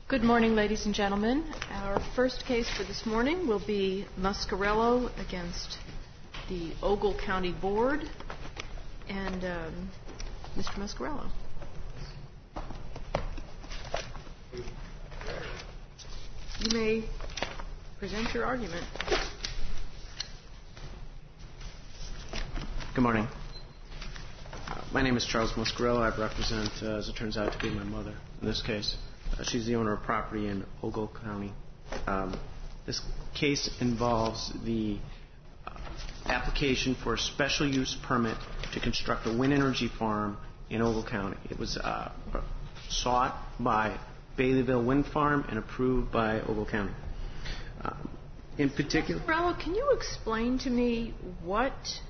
Good morning, ladies and gentlemen. Our first case for this morning will be Muscarello against the Ogle County Board. And Mr. Muscarello. You may present your argument. Good morning. My name is Charles Muscarello. I represent, as it turns out, to be my mother in this case. She's the owner of property in Ogle County. This case involves the application for a special use permit to construct a wind energy farm in Ogle County. It was sought by Baileyville Wind Farm and approved by Ogle County. In particular, Muscarello, can you explain to me what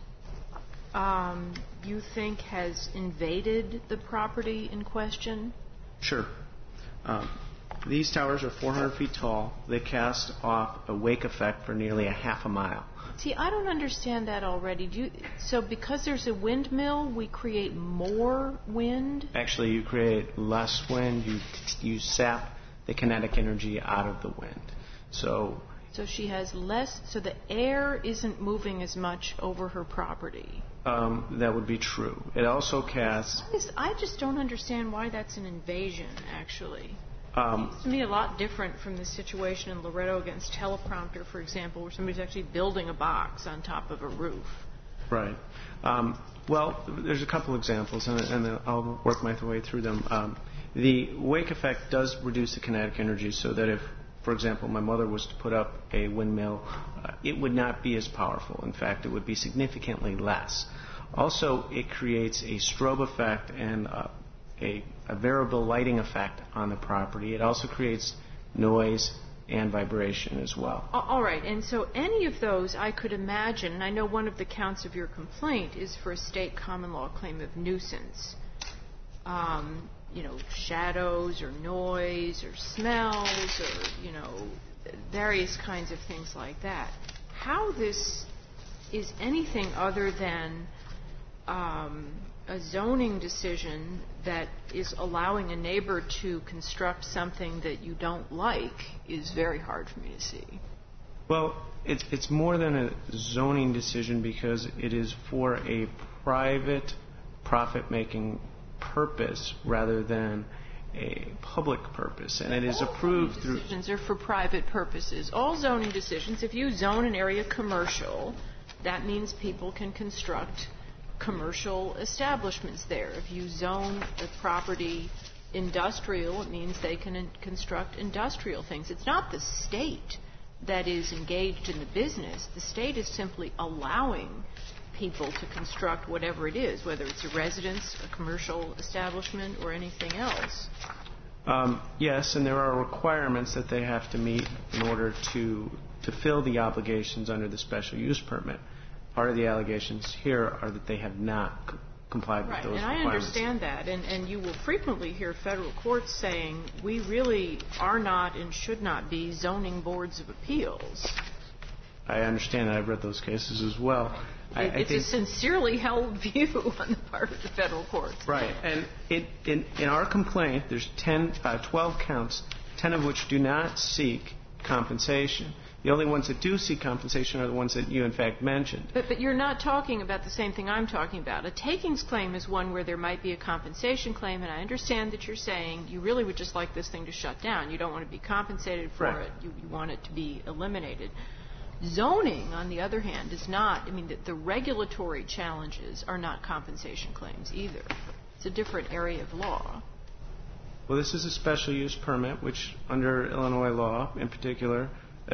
you think has invaded the property in question? Sure. These towers are 400 feet tall. They cast off a wake effect for nearly a half a mile. See, I don't understand that already. So because there's a windmill, we create more wind? Actually, you create less wind. You sap the kinetic energy out of the wind. So she has less, so the air isn't moving as much over her property. That would be true. It also casts... I just don't understand why that's an invasion, actually. It seems to me a lot different from the situation in Loretto against Teleprompter, for example, where somebody's actually building a box on top of a roof. Right. Well, there's a couple examples, and I'll work my way through them. The wake effect does reduce the kinetic energy so that if, for example, my mother was to put up a windmill, it would not be as powerful. In fact, it would be significantly less. Also, it creates a strobe effect and a variable lighting effect on the property. It also creates noise and vibration as well. All right, and so any of those I could imagine, and I know one of the counts of your complaint is for a state common law claim of nuisance. Shadows or noise or smells or, various kinds of things like that. How this is anything other than a zoning decision that is allowing a neighbor to construct something that you don't like is very hard for me to see. Well, it's more than a zoning decision because it is for a private profit-making purpose rather than a public purpose, and it is approved through... All decisions are for private purposes. All zoning decisions, if you zone an area commercial, that means people can construct commercial establishments there. If you zone the property industrial, it means they can construct industrial things. It's not the state that is engaged in the business. The state is simply allowing people to construct whatever it is, whether it's a residence, a commercial establishment, or anything else. Yes, and there are requirements that they have to meet in order to fill the obligations under the special use permit. Part of the allegations here are that they have not complied with those requirements. Right, and I understand that, and you will frequently hear federal courts saying, we really are not and should not be zoning boards of appeals. I understand that. I've read those cases as well. It's a sincerely held view on the part of the federal courts. Right. And in our complaint, there's 12 counts, 10 of which do not seek compensation. The only ones that do seek compensation are the ones that you, in fact, mentioned. But you're not talking about the same thing I'm talking about. A takings claim is one where there might be a compensation claim, and I understand that you're saying you really would just like this thing to shut down. You don't want to be compensated for it. You want it to be eliminated. Zoning, on the other hand, is not. I mean, the regulatory challenges are not compensation claims either. It's a different area of law. Well, this is a special use permit, which under Illinois law in particular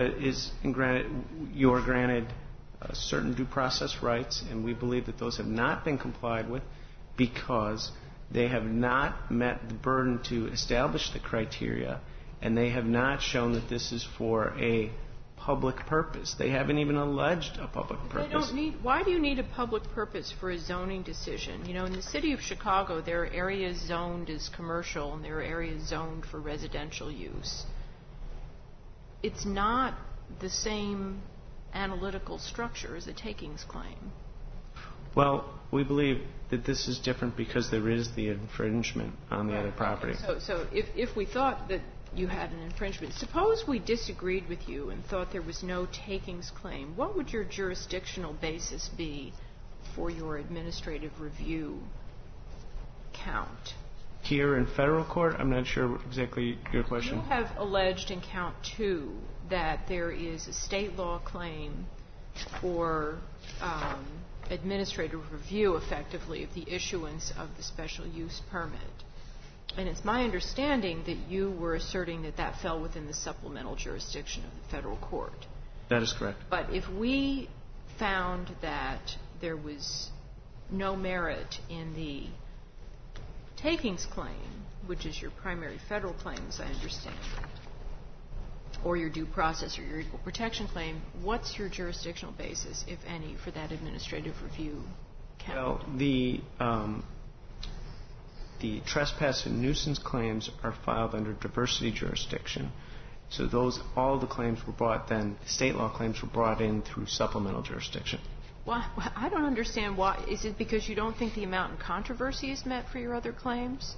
you are granted certain due process rights, and we believe that those have not been complied with because they have not met the burden to establish the criteria, and they have not shown that this is for a public purpose. They haven't even alleged a public purpose. Why do you need a public purpose for a zoning decision? In the city of Chicago, there are areas zoned as commercial and there are areas zoned for residential use. It's not the same analytical structure as a takings claim. Well, we believe that this is different because there is the infringement on the other property. So if we thought that you had an infringement. Suppose we disagreed with you and thought there was no takings claim. What would your jurisdictional basis be for your administrative review count? Here in federal court? I'm not sure exactly your question. You have alleged in count 2 that there is a state law claim for administrative review, effectively, of the issuance of the special use permit. And it's my understanding that you were asserting that that fell within the supplemental jurisdiction of the federal court. That is correct. But if we found that there was no merit in the takings claim, which is your primary federal claim, as I understand it, or your due process or your equal protection claim, what's your jurisdictional basis, if any, for that administrative review count? Well, the trespass and nuisance claims are filed under diversity jurisdiction. So all the claims were brought then, state law claims were brought in through supplemental jurisdiction. Well, I don't understand why. Is it because you don't think the amount in controversy is met for your other claims?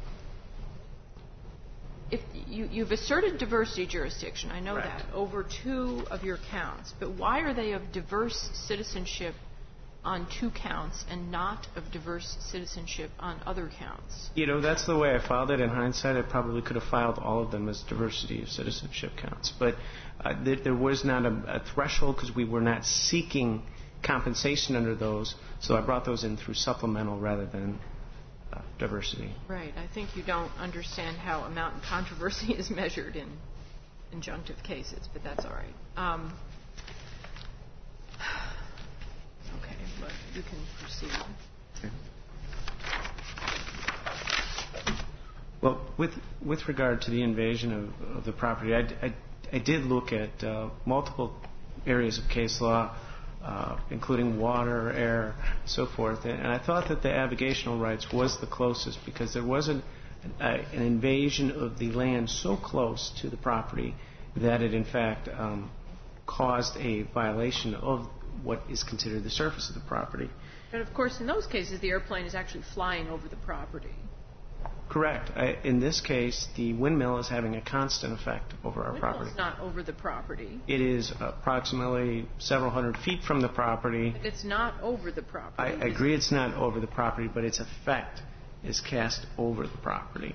If you've asserted diversity jurisdiction, I know that, over 2 of your counts, but why are they of diverse citizenship on 2 counts and not of diverse citizenship on other counts? You know, that's the way I filed it. In hindsight, I probably could have filed all of them as diversity of citizenship counts. But there was not a threshold because we were not seeking compensation under those, so I brought those in through supplemental rather than diversity. Right. I think you don't understand how amount in controversy is measured in injunctive cases, but that's all right. Okay, but you can proceed. Okay. Well, with regard to the invasion of the property, I did look at multiple areas of case law, including water, air, so forth, and I thought that the avocational rights was the closest because there wasn't an invasion of the land so close to the property that it in fact caused a violation of what is considered the surface of the property. And of course, in those cases, the airplane is actually flying over the property. Correct. In this case, the windmill is having a constant effect over our property. It's not over the property. It is approximately several hundred feet from the property. But it's not over the property. I agree it's not over the property, but its effect is cast over the property.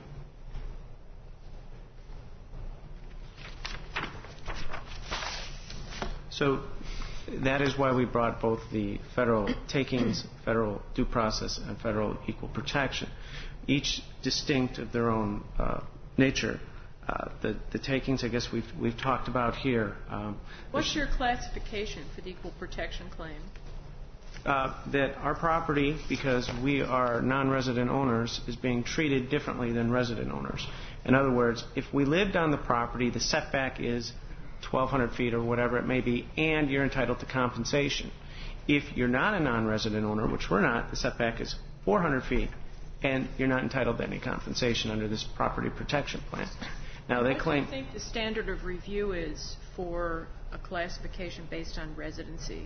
So that is why we brought both the federal takings, federal due process, and federal equal protection, each distinct of their own nature. The takings, I guess, we've talked about here. What's your classification for the equal protection claim? That our property, because we are non-resident owners, is being treated differently than resident owners. In other words, if we lived on the property, the setback is 1,200 feet or whatever it may be, and you're entitled to compensation. If you're not a non-resident owner, which we're not, the setback is 400 feet, and you're not entitled to any compensation under this property protection plan. Now, they claim... What do you think the standard of review is for a classification based on residency?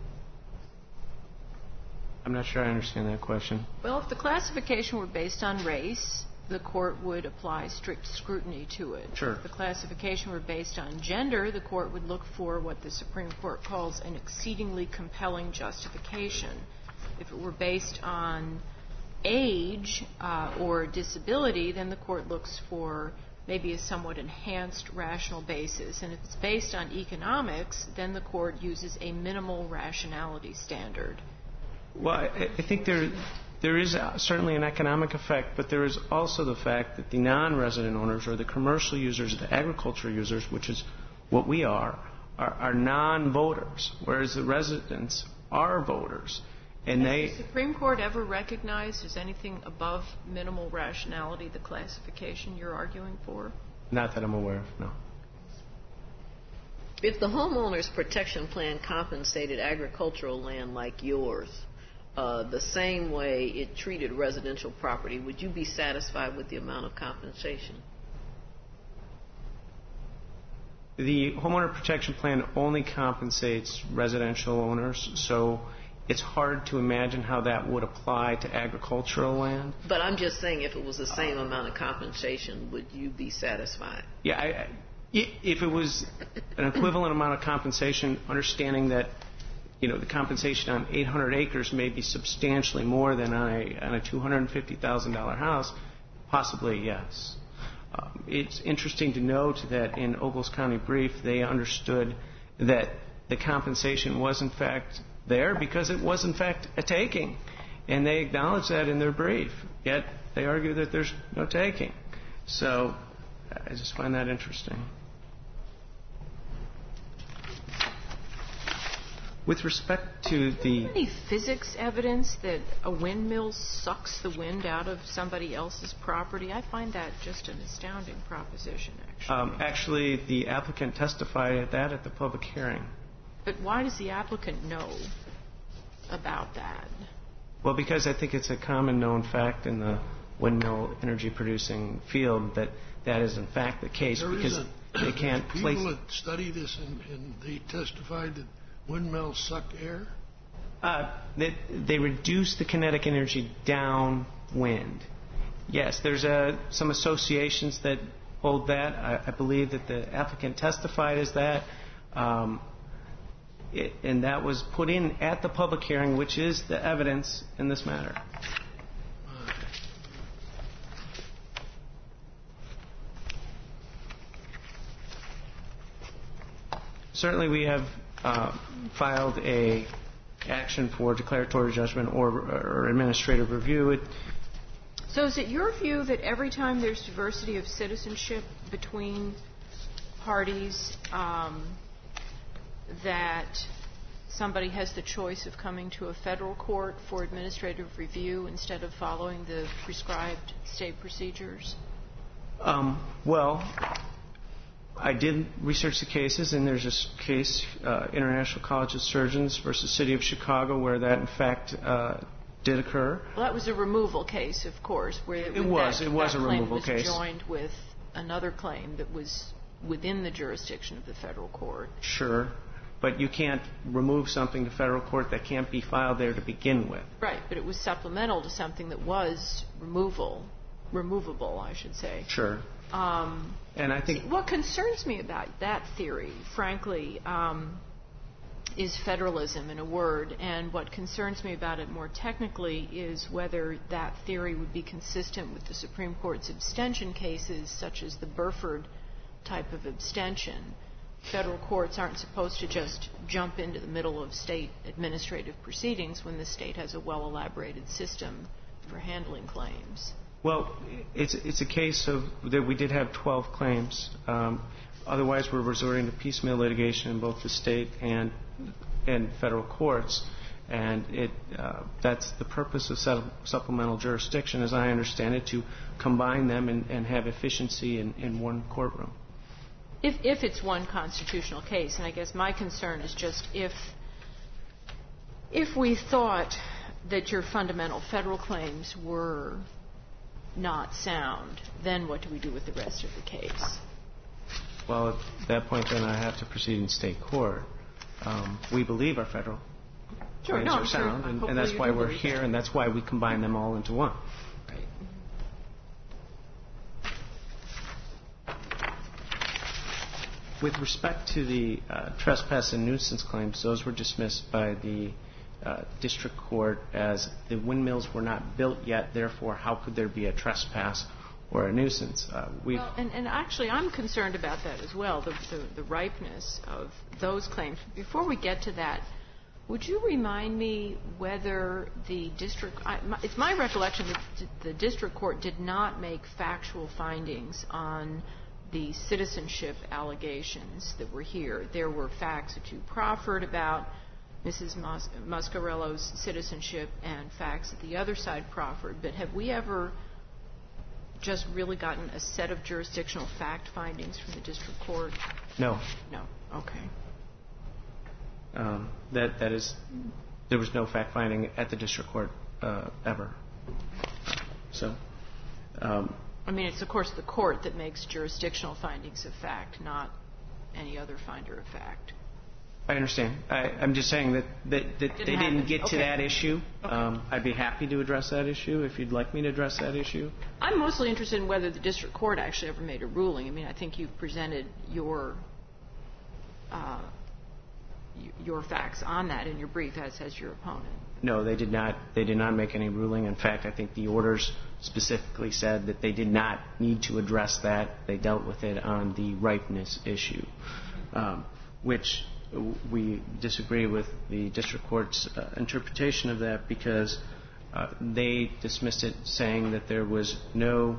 I'm not sure I understand that question. Well, if the classification were based on race, the court would apply strict scrutiny to it. Sure. If the classification were based on gender, the court would look for what the Supreme Court calls an exceedingly compelling justification. If it were based on age or disability, then the court looks for maybe a somewhat enhanced rational basis. And if it's based on economics, then the court uses a minimal rationality standard. Well, I think there is certainly an economic effect, but there is also the fact that the non-resident owners or the commercial users, the agriculture users, which is what we are non-voters, whereas the residents are voters. And Has the Supreme Court ever recognized as anything above minimal rationality the classification you're arguing for? Not that I'm aware of, no. If the homeowners protection plan compensated agricultural land like yours the same way it treated residential property, would you be satisfied with the amount of compensation? The homeowner protection plan only compensates residential owners, so it's hard to imagine how that would apply to agricultural land. But I'm just saying, if it was the same amount of compensation, would you be satisfied? Yeah, if it was an equivalent amount of compensation, understanding that, the compensation on 800 acres may be substantially more than on a $250,000 house, possibly yes. It's interesting to note that in Ogles County brief, they understood that the compensation was in fact there because it was in fact a taking, and they acknowledge that in their brief. Yet they argue that there's no taking. So I just find that interesting. With respect to the... Any physics evidence that a windmill sucks the wind out of somebody else's property? I find that just an astounding proposition, actually. Actually, the applicant testified at that at the public hearing. But why does the applicant know about that? Well, because I think it's a common known fact in the windmill energy producing field that that is in fact the case, because they can't place... People that study this and they testified that windmills suck air? They reduce the kinetic energy downwind. Yes, there's some associations that hold that. I believe that the applicant testified as that. And that was put in at the public hearing, which is the evidence in this matter. Certainly we have filed a action for declaratory judgment or administrative review. So is it your view that every time there's diversity of citizenship between parties, that somebody has the choice of coming to a federal court for administrative review instead of following the prescribed state procedures? Well, I did research the cases, and there's this case, International College of Surgeons versus City of Chicago, where that, in fact, did occur. Well, that was a removal case, of course, where it was a removal case. Joined with another claim that was within the jurisdiction of the federal court. Sure, but you can't remove something to federal court that can't be filed there to begin with. Right, but it was supplemental to something that was removable, I should say. Sure. And I think what concerns me about that theory, frankly, is federalism in a word. And what concerns me about it more technically is whether that theory would be consistent with the Supreme Court's abstention cases, such as the Burford type of abstention. Federal courts aren't supposed to just jump into the middle of state administrative proceedings when the state has a well-elaborated system for handling claims. Well, it's a case of that we did have 12 claims. Otherwise, we're resorting to piecemeal litigation in both the state and federal courts, and that's the purpose of supplemental jurisdiction, as I understand it, to combine them and have efficiency in one courtroom. If it's one constitutional case, and I guess my concern is just if we thought that your fundamental federal claims were not sound, then what do we do with the rest of the case? Well, at that point, then I have to proceed in state court. We believe our federal claims are sound, and that's why we're here, and that's why we combine them all into one. Right. With respect to the trespass and nuisance claims, those were dismissed by the district court as the windmills were not built yet, therefore how could there be a trespass or a nuisance? Well, and actually I'm concerned about that as well, the ripeness of those claims. Before we get to that, would you remind me whether the district, it's my recollection that the district court did not make factual findings on the citizenship allegations that were here. There were facts that you proffered about Mrs. Muscarello's citizenship and facts that the other side proffered, but have we ever just really gotten a set of jurisdictional fact findings from the district court? No. No. Okay. That is, there was no fact finding at the district court ever. So. I mean, it's of course the court that makes jurisdictional findings of fact, not any other finder of fact. I understand. I'm just saying that they didn't get to that issue. Okay. I'd be happy to address that issue if you'd like me to address that issue. I'm mostly interested in whether the district court actually ever made a ruling. I mean, I think you've presented your facts on that in your brief, as has your opponent. No, they did not. They did not make any ruling. In fact, I think the orders specifically said that they did not need to address that. They dealt with it on the ripeness issue, which we disagree with the district court's interpretation of that, because they dismissed it saying that there was no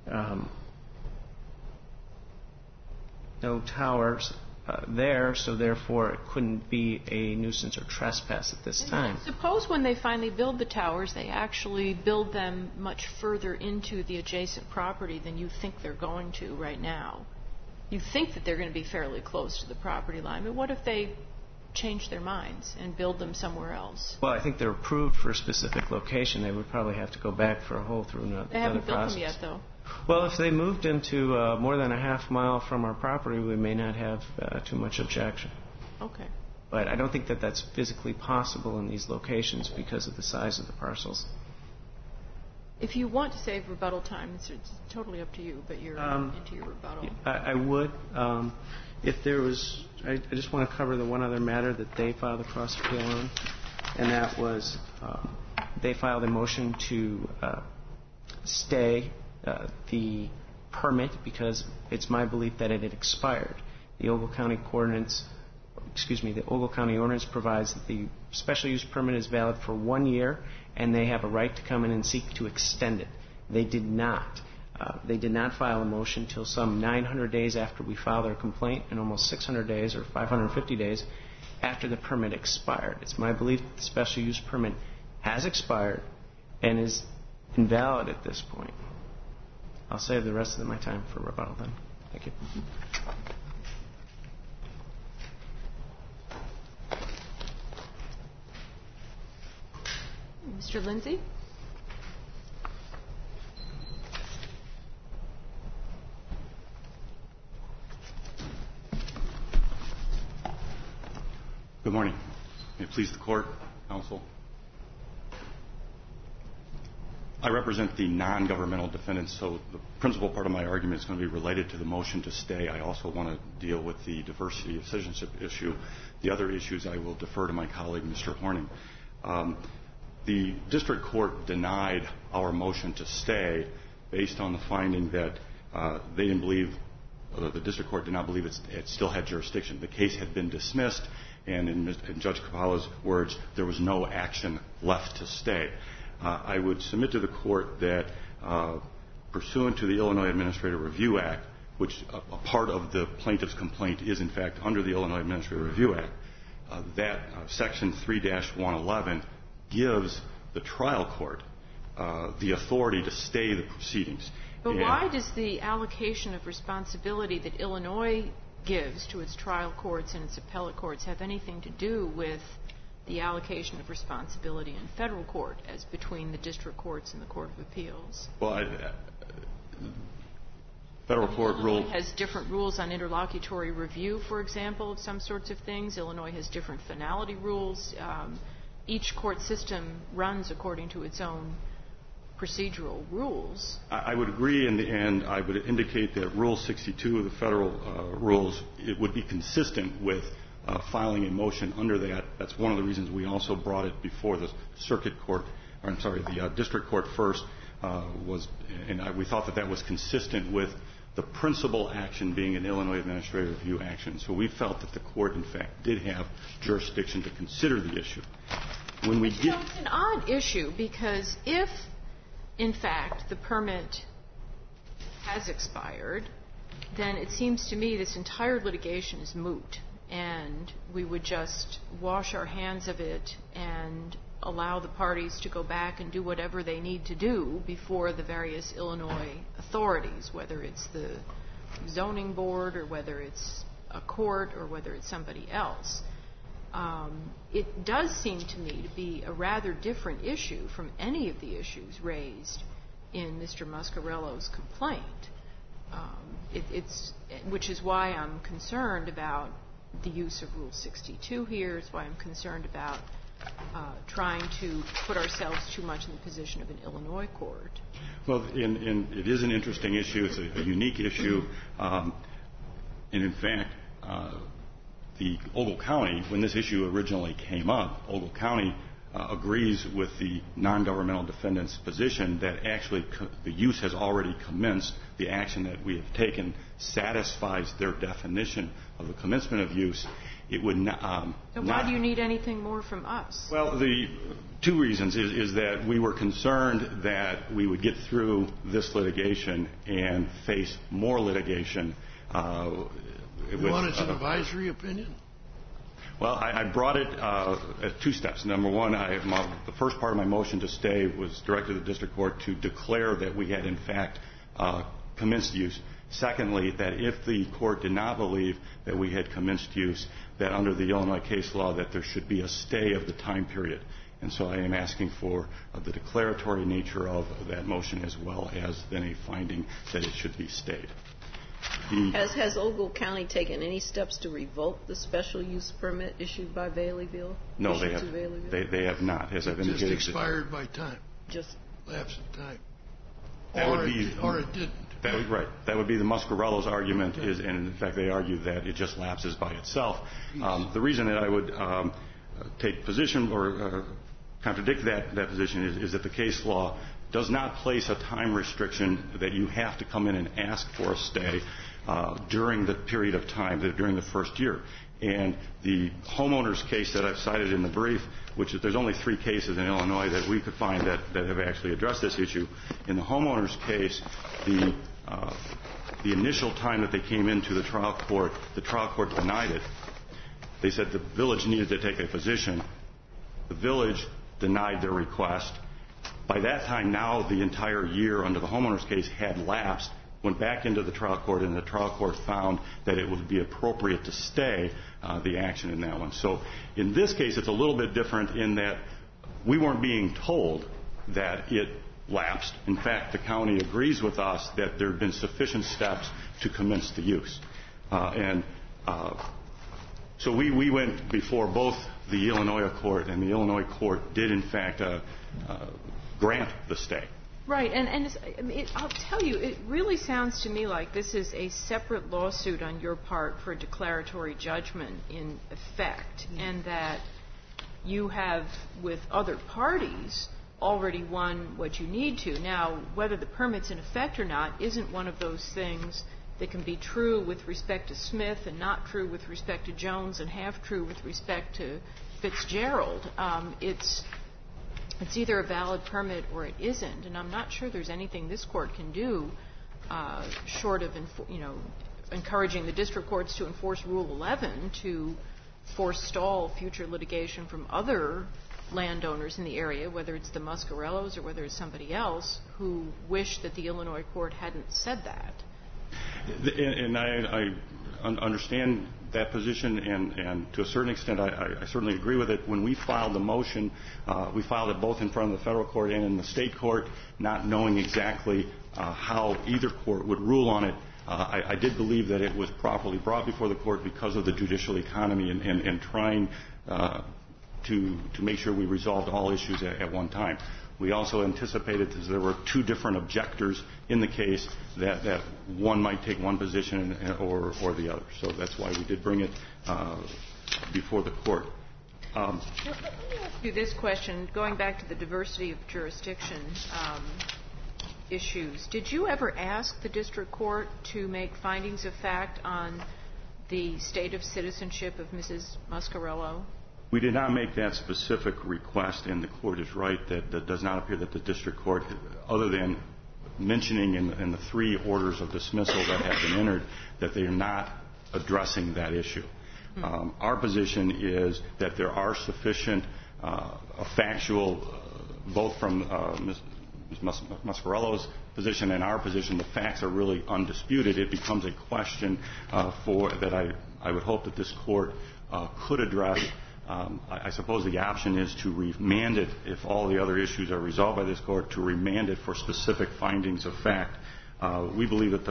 towers there, so therefore it couldn't be a nuisance or trespass at this time. Suppose when they finally build the towers, they actually build them much further into the adjacent property than you think they're going to right now. You think that they're going to be fairly close to the property line, but what if they change their minds and build them somewhere else? Well, I think they're approved for a specific location. They would probably have to go back for a whole through another process. They haven't built them yet, though. Well, if they moved into more than a half mile from our property, we may not have too much objection. Okay. But I don't think that that's physically possible in these locations because of the size of the parcels. If you want to save rebuttal time, it's totally up to you, but you're into your rebuttal. I would. If there was, I just want to cover the one other matter that they filed a cross appeal on, and that was they filed a motion to stay the permit because it's my belief that it had expired. The Ogle County Ordinance provides that the special use permit is valid for 1 year, and they have a right to come in and seek to extend it. They did not. They did not file a motion until some 900 days after we filed our complaint, and almost 600 days or 550 days after the permit expired. It's my belief that the special use permit has expired and is invalid at this point. I'll save the rest of my time for rebuttal then. Thank you. Mr. Lindsay? Good morning. May it please the court, counsel. I represent the non-governmental defendants, so the principal part of my argument is going to be related to the motion to stay. I also want to deal with the diversity of citizenship issue. The other issues I will defer to my colleague, Mr. Horning. The district court denied our motion to stay based on the finding that they didn't believe, the district court did not believe it still had jurisdiction. The case had been dismissed, and in Judge Cavallo's words, there was no action left to stay. I would submit to the court that pursuant to the Illinois Administrative Review Act, which a part of the plaintiff's complaint is, in fact, under the Illinois Administrative Review Act, that Section 3-111 gives the trial court the authority to stay the proceedings. But why does the allocation of responsibility that Illinois gives to its trial courts and its appellate courts have anything to do with the allocation of responsibility in federal court as between the district courts and the Court of Appeals? Well, federal court rule has different rules on interlocutory review, for example, of some sorts of things. Illinois has different finality rules. Each court system runs according to its own procedural rules. I would agree, and I would indicate that Rule 62 of the federal rules, it would be consistent with filing a motion under that. That's one of the reasons we also brought it before the the district court first, we thought that was consistent with the principal action being an Illinois Administrative Review action. So we felt that the court, in fact, did have jurisdiction to consider the issue. It's an odd issue because if, in fact, the permit has expired, then it seems to me this entire litigation is moot, and we would just wash our hands of it and allow the parties to go back and do whatever they need to do before the various Illinois authorities, whether it's the zoning board or whether it's a court or whether it's somebody else. It does seem to me to be a rather different issue from any of the issues raised in Mr. Muscarello's complaint, which is why I'm concerned about the use of Rule 62 here. It's why I'm concerned about trying to put ourselves too much in the position of an Illinois court. Well, it is an interesting issue. It's a unique issue. And in fact, the Ogle County, when this issue originally came up, Ogle County agrees with the non-governmental defendant's position that actually the use has already commenced. The action that we have taken satisfies their definition of the commencement of use. It would not. So why do you need anything more from us? Well, the two reasons is that we were concerned that we would get through this litigation and face more litigation. You want its an advisory opinion? Well, I brought it at two steps. Number one, the first part of my motion to stay was directed to the district court to declare that we had, in fact, commenced use. Secondly, that if the court did not believe that we had commenced use, that under the Illinois case law that there should be a stay of the time period. And so I am asking for the declaratory nature of that motion as well as then a finding that it should be stayed. Has Ogle County taken any steps to revoke the special use permit issued by Baileyville? No, they have. They have not. As I've indicated, just expired by time. Just lapse of time. Or it didn't. Right. That would be the Muscarello's argument, and in fact they argue that it just lapses by itself. The reason that I would take position or contradict that position is that the case law does not place a time restriction that you have to come in and ask for a stay during the period of time, during the first year. And the homeowners case that I've cited in the brief, which is there's only 3 cases in Illinois that we could find that have actually addressed this issue. In the homeowners case, the initial time that they came into the trial court denied it. They said the village needed to take a position. The village denied their request. By that time, now the entire year under the homeowners case had lapsed, went back into the trial court, and the trial court found that it would be appropriate to stay the action in that one. So in this case, it's a little bit different in that we weren't being told that it lapsed. In fact, the county agrees with us that there have been sufficient steps to commence the use. So we went before both the Illinois court, and the Illinois court did, in fact, grant the stay. Right, and I'll tell you, it really sounds to me like this is a separate lawsuit on your part for a declaratory judgment in effect, and that you have, with other parties, already won what you need to. Now, whether the permit's in effect or not isn't one of those things that can be true with respect to Smith and not true with respect to Jones and half true with respect to Fitzgerald. It's either a valid permit or it isn't, and I'm not sure there's anything this court can do short of encouraging the district courts to enforce Rule 11 to forestall future litigation from other landowners in the area, whether it's the Muscarellos or whether it's somebody else, who wish that the Illinois court hadn't said that. And I understand that position, and to a certain extent I certainly agree with it. When we filed the motion, we filed it both in front of the federal court and in the state court, not knowing exactly how either court would rule on it. I did believe that it was properly brought before the court because of the judicial economy and trying to make sure we resolved all issues at one time. We also anticipated that there were 2 different objectors in the case, that one might take one position or the other. So that's why we did bring it before the court. Let me ask you this question, going back to the diversity of jurisdiction issues. Did you ever ask the district court to make findings of fact on the state of citizenship of Mrs. Muscarello? We did not make that specific request, and the court is right that it does not appear that the district court, other than mentioning in the 3 orders of dismissal that have been entered, that they are not addressing that issue. Our position is that there are sufficient factual, both from Ms. Muscarello's position and our position, the facts are really undisputed. It becomes a question that I would hope that this court could address. I suppose the option is to remand it, if all the other issues are resolved by this court, to remand it for specific findings of fact. We believe that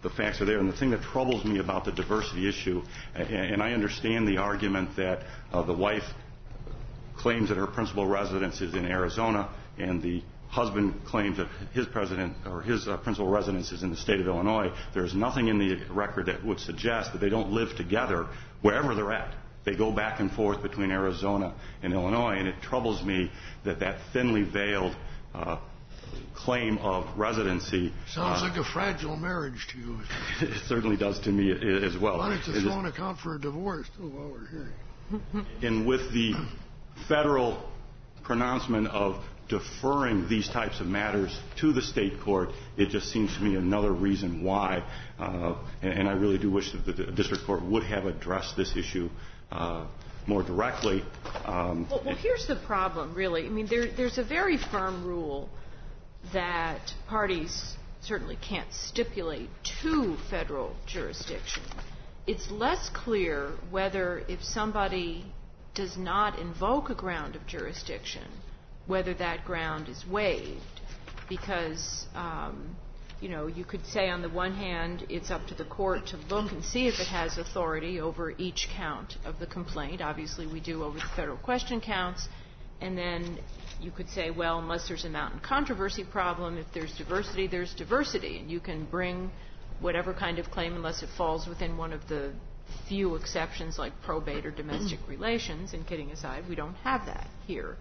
the facts are there. And the thing that troubles me about the diversity issue, and I understand the argument that the wife claims that her principal residence is in Arizona and the husband claims that his principal residence is in the state of Illinois. There's nothing in the record that would suggest that they don't live together wherever they're at. They go back and forth between Arizona and Illinois, and it troubles me that that thinly veiled claim of residency. Sounds like a fragile marriage to you. It certainly does to me as well. Why don't you throw an account for a divorce, too, while we're here? And with the federal pronouncement of deferring these types of matters to the state court, it just seems to me another reason why, and I really do wish that the district court would have addressed this issue more directly. Well, here's the problem, really. I mean, there's a very firm rule that parties certainly can't stipulate to federal jurisdiction. It's less clear whether if somebody does not invoke a ground of jurisdiction, whether that ground is waived, because you could say on the one hand it's up to the court to look and see if it has authority over each count of the complaint. Obviously we do over the federal question counts. And then you could say, well, unless there's a mountain controversy problem, if there's diversity, there's diversity. And you can bring whatever kind of claim unless it falls within one of the few exceptions like probate or domestic relations. And kidding aside, we don't have that here.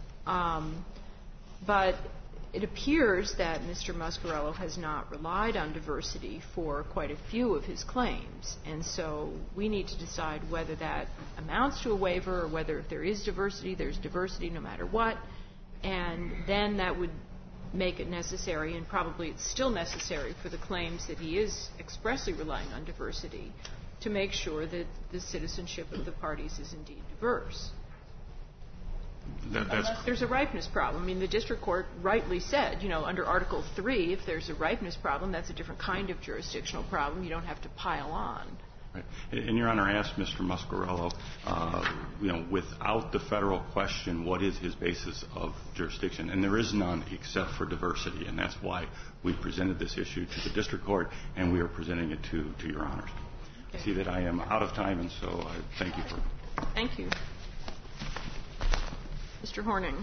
But it appears that Mr. Muscarello has not relied on diversity for quite a few of his claims. And so we need to decide whether that amounts to a waiver or whether if there is diversity, there's diversity no matter what. And then that would make it necessary, and probably it's still necessary for the claims that he is expressly relying on diversity, to make sure that the citizenship of the parties is indeed diverse. There's a ripeness problem. I mean, the district court rightly said, under Article 3, if there's a ripeness problem, that's a different kind of jurisdictional problem. You don't have to pile on. Right. And, Your Honor, I asked Mr. Muscarello, without the federal question, what is his basis of jurisdiction? And there is none except for diversity, and that's why we presented this issue to the district court, and we are presenting it to Your Honors. Okay. I see that I am out of time, and so I thank you for. Thank you. Mr. Horning.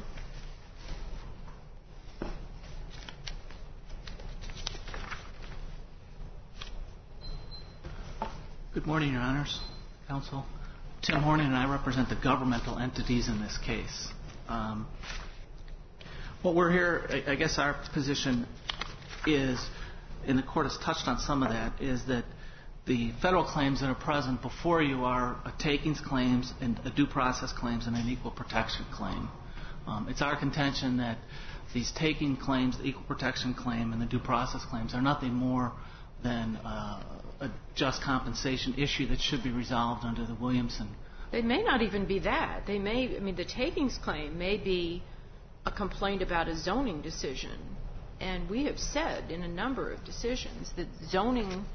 Good morning, Your Honors, Counsel. Tim Horning and I represent the governmental entities in this case. What we're here, I guess our position is, and the Court has touched on some of that, is that the federal claims that are present before you are a takings claims and a due process claims and an equal protection claim. It's our contention that these taking claims, the equal protection claim and the due process claims, are nothing more than a just compensation issue that should be resolved under the Williamson. They may not even be that. The takings claim may be a complaint about a zoning decision. And we have said in a number of decisions that zoning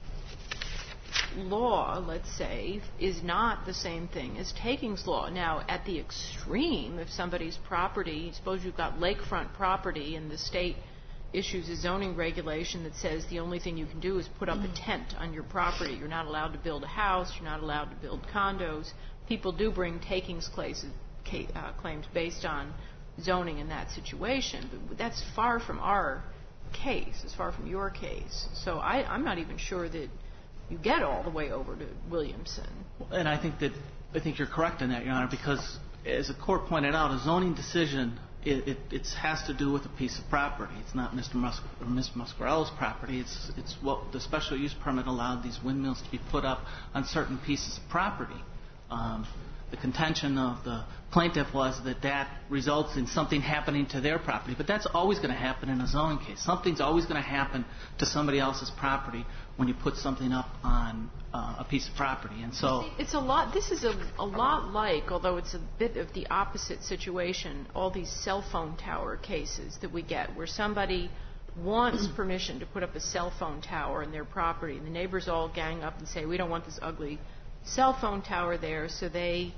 law, let's say, is not the same thing as takings law. Now, at the extreme, if somebody's property, suppose you've got lakefront property and the state issues a zoning regulation that says the only thing you can do is put up a tent on your property. You're not allowed to build a house. You're not allowed to build condos. People do bring takings claims based on zoning in that situation. But that's far from our case. It's far from your case. So I'm not even sure that you get all the way over to Williamson. And I think you're correct in that, Your Honor, because as the Court pointed out, a zoning decision, it has to do with a piece of property. It's not Mr. Muscarello's property. It's what the special use permit allowed these windmills to be put up on certain pieces of property. The contention of the plaintiff was that results in something happening to their property. But that's always going to happen in a zoning case. Something's always going to happen to somebody else's property when you put something up on a piece of property. And so it's a lot. This is a lot like, although it's a bit of the opposite situation, all these cell phone tower cases that we get where somebody wants permission to put up a cell phone tower in their property, and the neighbors all gang up and say, we don't want this ugly cell phone tower there, so they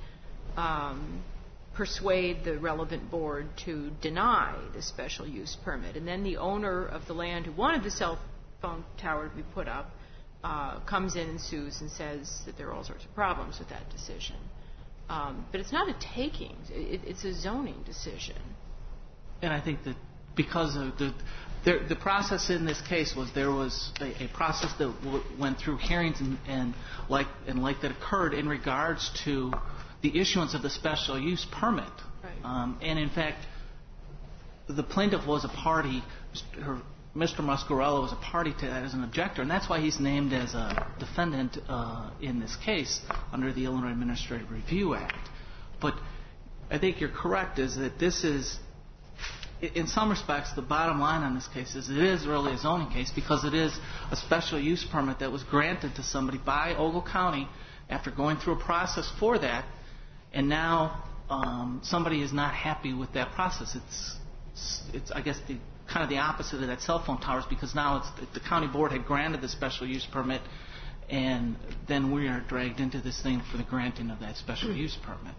persuade the relevant board to deny the special use permit. And then the owner of the land who wanted the cell phone tower to be put up, comes in and sues and says that there are all sorts of problems with that decision. But it's not a taking. It's a zoning decision. And I think that because of the process in this case was there was a process that went through hearings and like that occurred in regards to the issuance of the special use permit. Right. And in fact, the plaintiff was a party. Mr. Muscarello was a party to that as an objector, and that's why he's named as a defendant in this case under the Illinois Administrative Review Act. But I think you're correct, is that this is, in some respects, the bottom line on this case is it is really a zoning case because it is a special use permit that was granted to somebody by Ogle County after going through a process for that, and now somebody is not happy with that process. It's I guess, kind of the opposite of that cell phone towers, because now the county board had granted the special use permit, and then we are dragged into this thing for the granting of that special use permit.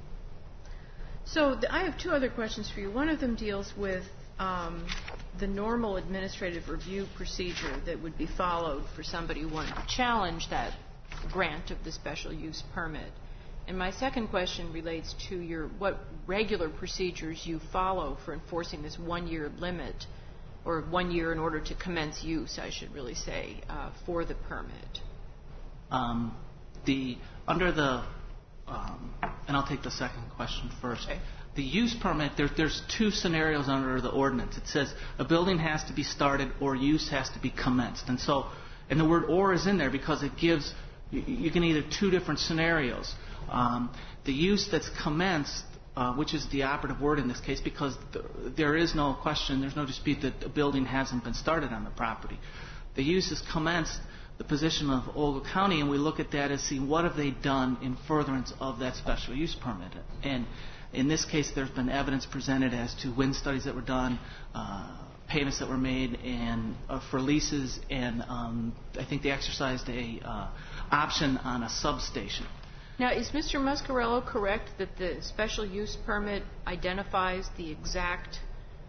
So I have two other questions for you. One of them deals with the normal administrative review procedure that would be followed for somebody who wanted to challenge that grant of the special use permit. And my second question relates to what regular procedures you follow for enforcing this 1-year limit, or 1 year in order to commence use, I should really say, for the permit. And I'll take the second question first. Okay. The use permit, there's two scenarios under the ordinance. It says a building has to be started or use has to be commenced. And the word "or" is in there because it gives, you can either two different scenarios. The use that's commenced, which is the operative word in this case, because there is no question, there's no dispute that a building hasn't been started on the property. The use is commenced, the position of Ogle County, and we look at that as seeing what have they done in furtherance of that special use permit. And in this case, there's been evidence presented as to wind studies that were done, payments that were made, and for leases, and I think they exercised a option on a substation. Now, is Mr. Muscarello correct that the special use permit identifies the exact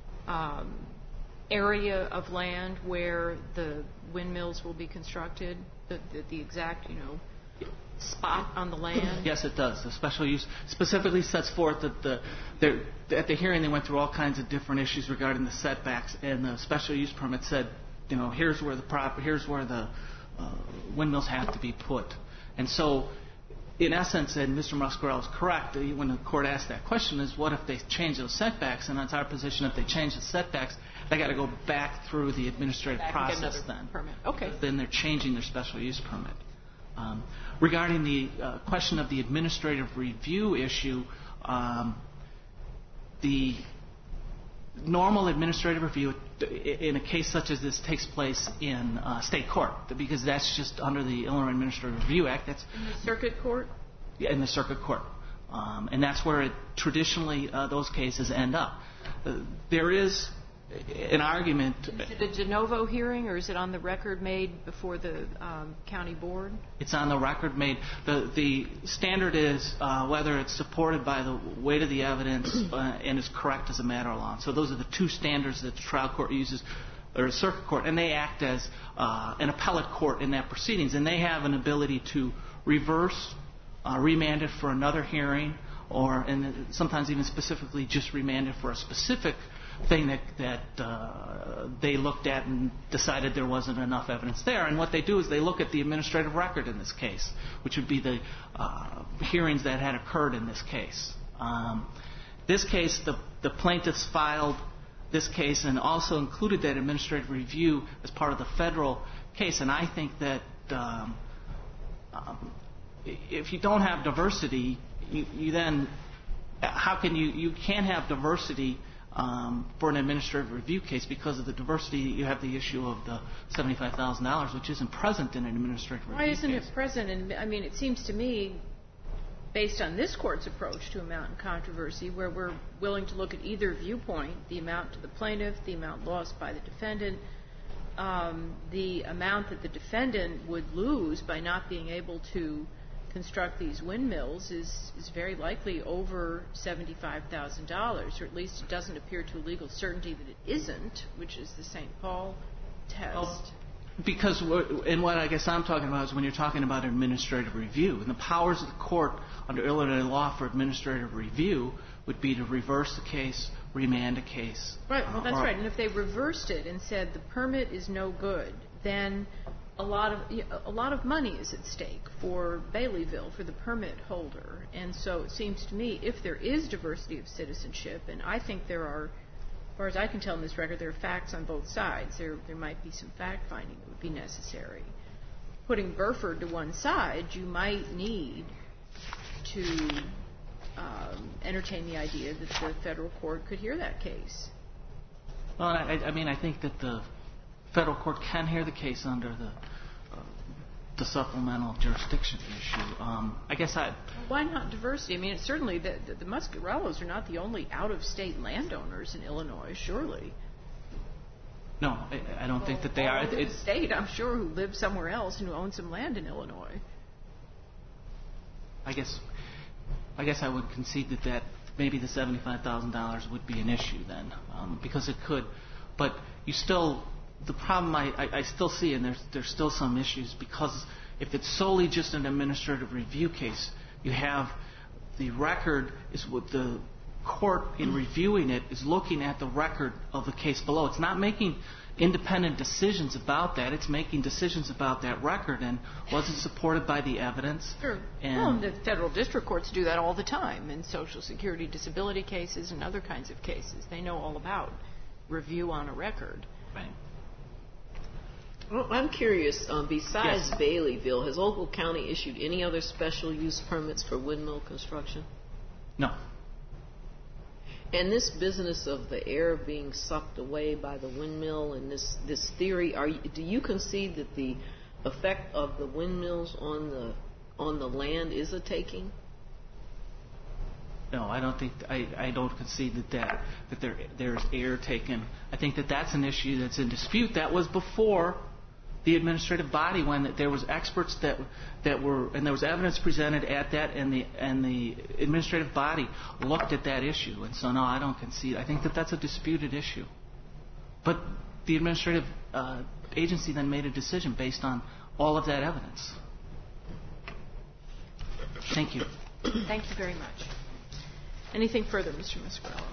area of land where the windmills will be constructed, the exact, spot on the land? Yes, it does. The special use specifically sets forth that at the hearing they went through all kinds of different issues regarding the setbacks, and the special use permit said, here's where the windmills have to be put. And so, in essence, and Mr. Muscarello is correct, when the court asked that question, is what if they change those setbacks? And that's our position. If they change the setbacks, they got to go back through the administrative process then. Permit. Okay. Then they're changing their special use permit. Regarding the question of the administrative review issue, the normal administrative review in a case such as this takes place in state court, because that's just under the Illinois Administrative Review Act. That's in the circuit court? Yeah, in the circuit court. And that's where traditionally those cases end up. There is an argument. Is it a de novo hearing, or is it on the record made before the county board? It's on the record made. The standard is whether it's supported by the weight of the evidence and is correct as a matter of law. So those are the two standards that the trial court uses, or a circuit court, and they act as an appellate court in that proceedings, and they have an ability to reverse, remand it for another hearing, and sometimes even specifically just remand it for a specific thing that they looked at and decided there wasn't enough evidence there. And what they do is they look at the administrative record in this case, which would be the hearings that had occurred in this case. This case, the plaintiffs filed this case and also included that administrative review as part of the federal case. And I think that if you don't have diversity, you then, how can you can't have diversity for an administrative review case because of the diversity. You have the issue of the $75,000, which isn't present in an administrative review case. Why isn't it present? And I mean, it seems to me, based on this court's approach to amount and controversy, where we're willing to look at either viewpoint, the amount to the plaintiff, the amount lost by the defendant, the amount that the defendant would lose by not being able to construct these windmills is very likely over $75,000, or at least it doesn't appear to a legal certainty that it isn't, which is the St. Paul test. Well, Because, and what I guess I'm talking about is when you're talking about administrative review. And the powers of the court under Illinois law for administrative review would be to reverse the case, remand a case. Right, well, that's right. And if they reversed it and said the permit is no good, then a lot of money is at stake for Baileyville, for the permit holder. And so it seems to me, if there is diversity of citizenship, and I think there are, as far as I can tell in this record, there are facts on both sides. There might be some fact-finding that would be necessary. Putting Burford to one side, you might need to entertain the idea that the federal court could hear that case. Well, I think that the federal court can hear the case under the supplemental jurisdiction issue. I guess Why not diversity? I mean, it's certainly the Muscarellos are not the only out-of-state landowners in Illinois, surely. No, I don't think that they are. It's a state, I'm sure, who live somewhere else and who own some land in Illinois. I guess I would concede that maybe the $75,000 would be an issue then, because it could. But you still, the problem I still see, and there's still some issues, because if it's solely just an administrative review case, you have the record is what the court in reviewing it is looking at the record of the case below. It's not making independent decisions about that. It's making decisions about that record and was it supported by the evidence. Sure. And the federal district courts do that all the time in Social Security disability cases and other kinds of cases. They know all about review on a record. Right. Well, I'm curious, besides Yes. Baileyville, has Ogle County issued any other special use permits for windmill construction? No. And this business of the air being sucked away by the windmill and this theory, do you concede that the effect of the windmills on the land is a taking? No, I don't think I don't concede that there's air taken. I think that's an issue that's in dispute. That was before the administrative body, when there was experts that were, and there was evidence presented at that, and the administrative body looked at that issue. And so no, I don't concede. I think that's a disputed issue. But the administrative agency then made a decision based on all of that evidence. Thank you. Thank you very much. Anything further, Mr. Muscarello?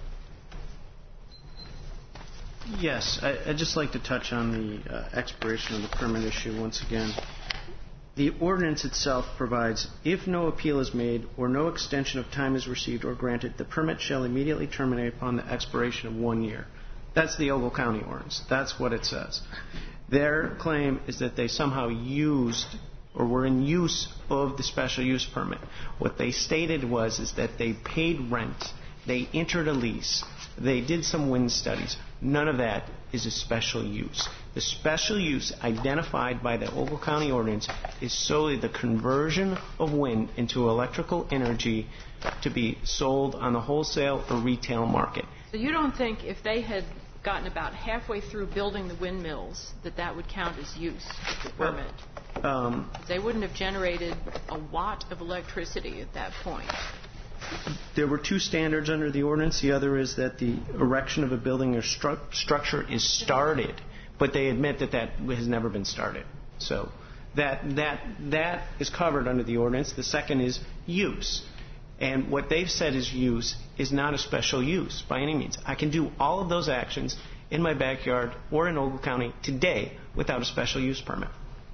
Yes, I'd just like to touch on the expiration of the permit issue once again. The ordinance itself provides, if no appeal is made or no extension of time is received or granted, the permit shall immediately terminate upon the expiration of 1 year. That's the Ogle County ordinance. That's what it says. Their claim is that they somehow used or were in use of the special use permit. What they stated is that they paid rent, they entered a lease, they did some wind studies. None of that is a special use. The special use identified by the Ogle County ordinance is solely the conversion of wind into electrical energy to be sold on the wholesale or retail market. So you don't think if they had gotten about halfway through building the windmills that would count as use of the permit? They wouldn't have generated a watt of electricity at that point. There were two standards under the ordinance. The other is that the erection of a building or structure is started, but they admit that has never been started. So that is covered under the ordinance. The second is use. And what they've said is use is not a special use by any means. I can do all of those actions in my backyard or in Ogle County today without a special use permit.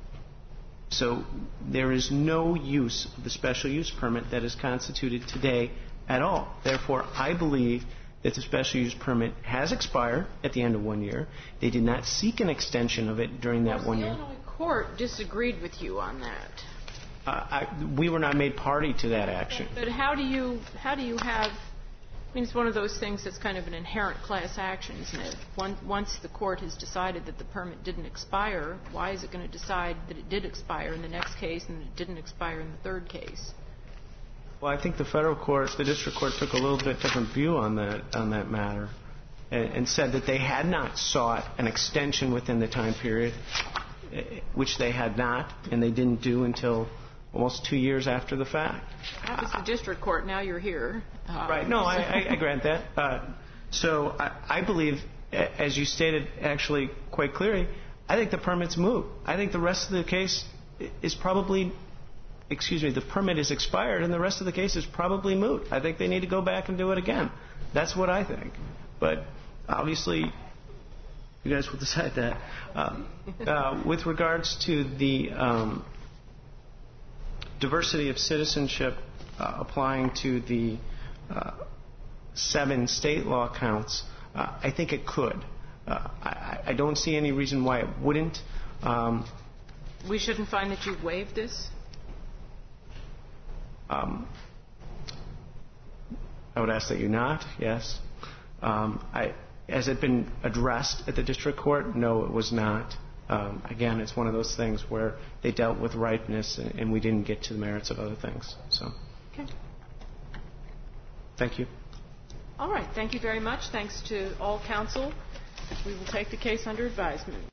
So there is no use of the special use permit that is constituted today at all. Therefore, I believe that the special use permit has expired at the end of 1 year. They did not seek an extension of it during that 1 year. The Illinois court disagreed with you on that. We were not made party to that action. But how do you have? I mean, it's one of those things that's kind of an inherent class action, isn't it? Once the court has decided that the permit didn't expire, why is it going to decide that it did expire in the next case and that it didn't expire in the third case? Well, I think the federal court, the district court, took a little bit different view on that matter, and said that they had not sought an extension within the time period, which they had not, and they didn't do until almost 2 years after the fact. That was the district court. Now you're here. Right. No, I grant that. So I believe, as you stated actually quite clearly, I think the permit's moot. I think the rest of the case is probably, the permit is expired and the rest of the case is probably moot. I think they need to go back and do it again. That's what I think. But obviously, you guys will decide that. With regards to the diversity of citizenship applying to the 7 state law counts, I think it could. I don't see any reason why it wouldn't. We shouldn't find that you've waived this? I would ask that you not, yes. Has it been addressed at the district court? No, it was not. Again, it's one of those things where they dealt with ripeness and we didn't get to the merits of other things. So, okay. Thank you. All right. Thank you very much. Thanks to all counsel. We will take the case under advisement.